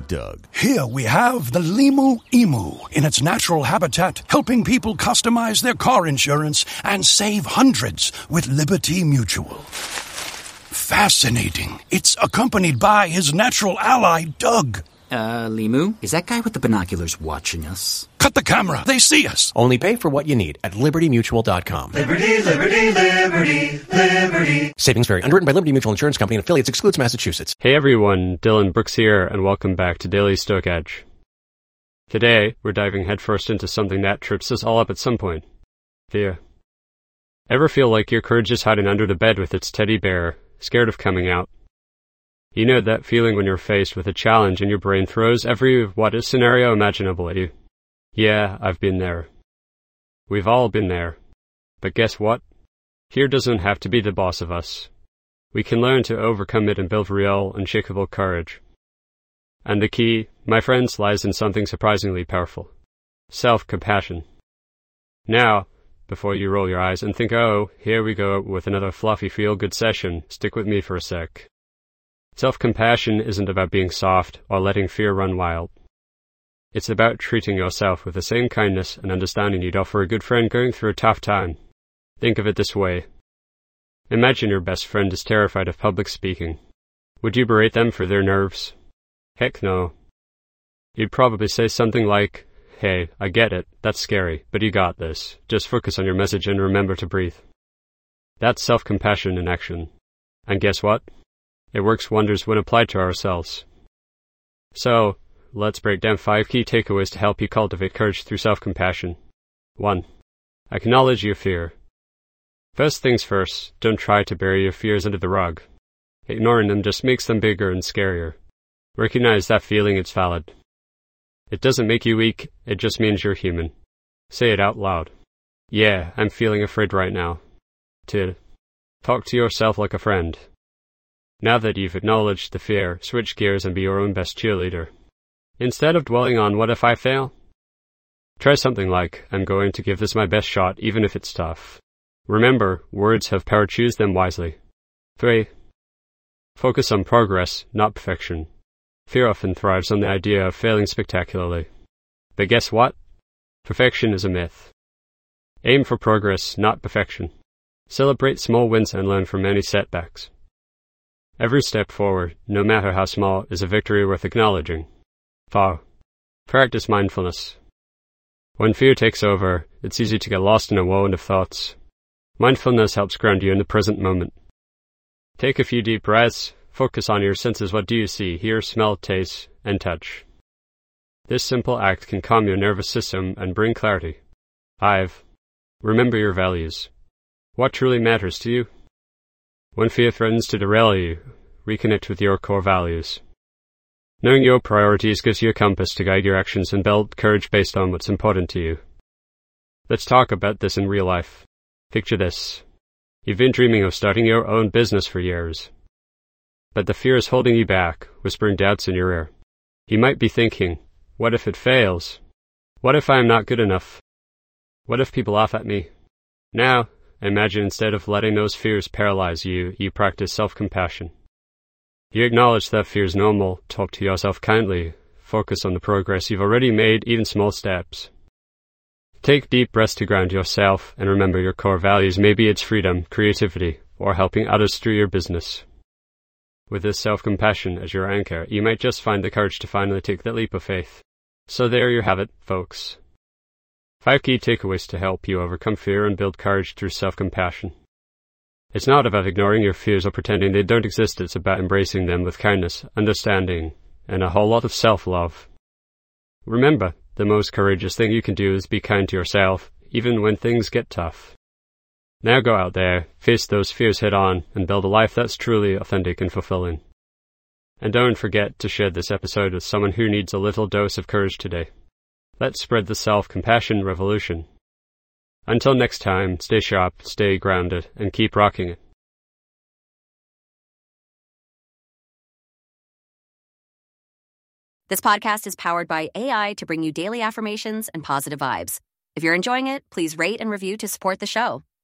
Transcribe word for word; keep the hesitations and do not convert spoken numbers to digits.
Doug. Here we have the Limu Emu in its natural habitat, helping people customize their car insurance and save hundreds with Liberty Mutual. Fascinating. It's accompanied by his natural ally, Doug. Uh, Limu, is that guy with the binoculars watching us? Cut the camera. They see us. Only pay for what you need at liberty mutual dot com. Liberty, liberty, liberty, liberty. Savings vary. Underwritten by Liberty Mutual Insurance Company and affiliates. Excludes Massachusetts. Hey everyone, Dylan Brooks here, and welcome back to Daily Stoic Edge. Today, we're diving headfirst into something that trips us all up at some point. Fear. Ever feel like your courage is hiding under the bed with its teddy bear, scared of coming out? You know that feeling when you're faced with a challenge and your brain throws every what-if scenario imaginable at you. Yeah, I've been there. We've all been there. But guess what? Fear doesn't have to be the boss of us. We can learn to overcome it and build real, unshakable courage. And the key, my friends, lies in something surprisingly powerful. Self-compassion. Now, before you roll your eyes and think, oh, here we go with another fluffy feel-good session, stick with me for a sec. Self-compassion isn't about being soft or letting fear run wild. It's about treating yourself with the same kindness and understanding you'd offer a good friend going through a tough time. Think of it this way. Imagine your best friend is terrified of public speaking. Would you berate them for their nerves? Heck no. You'd probably say something like, hey, I get it, that's scary, but you got this. Just focus on your message and remember to breathe. That's self-compassion in action. And guess what? It works wonders when applied to ourselves. So, let's break down five key takeaways to help you cultivate courage through self-compassion. one. Acknowledge your fear. First things first, don't try to bury your fears under the rug. Ignoring them just makes them bigger and scarier. Recognize that feeling it's valid. It doesn't make you weak, it just means you're human. Say it out loud. Yeah, I'm feeling afraid right now. two. Talk to yourself like a friend. Now that you've acknowledged the fear, switch gears and be your own best cheerleader. Instead of dwelling on what if I fail, try something like, I'm going to give this my best shot even if it's tough. Remember, words have power, choose them wisely. three. Focus on progress, not perfection. Fear often thrives on the idea of failing spectacularly. But guess what? Perfection is a myth. Aim for progress, not perfection. Celebrate small wins and learn from any setbacks. Every step forward, no matter how small, is a victory worth acknowledging. four. Practice mindfulness. When fear takes over, it's easy to get lost in a whirlwind of thoughts. Mindfulness helps ground you in the present moment. Take a few deep breaths, focus on your senses. What do you see, hear, smell, taste, and touch? This simple act can calm your nervous system and bring clarity. five. Remember your values. What truly matters to you? When fear threatens to derail you, reconnect with your core values. Knowing your priorities gives you a compass to guide your actions and build courage based on what's important to you. Let's talk about this in real life. Picture this. You've been dreaming of starting your own business for years. But the fear is holding you back, whispering doubts in your ear. You might be thinking, what if it fails? What if I am not good enough? What if people laugh at me? Now, imagine instead of letting those fears paralyze you, you practice self-compassion. You acknowledge that fear is normal, talk to yourself kindly, focus on the progress you've already made, even small steps. Take deep breaths to ground yourself and remember your core values. Maybe it's freedom, creativity, or helping others through your business. With this self-compassion as your anchor, you might just find the courage to finally take that leap of faith. So there you have it, folks. Five key takeaways to help you overcome fear and build courage through self-compassion. It's not about ignoring your fears or pretending they don't exist. It's about embracing them with kindness, understanding, and a whole lot of self-love. Remember, the most courageous thing you can do is be kind to yourself, even when things get tough. Now go out there, face those fears head on, and build a life that's truly authentic and fulfilling. And don't forget to share this episode with someone who needs a little dose of courage today. Let's spread the self-compassion revolution. Until next time, stay sharp, stay grounded, and keep rocking it. This podcast is powered by A I to bring you daily affirmations and positive vibes. If you're enjoying it, please rate and review to support the show.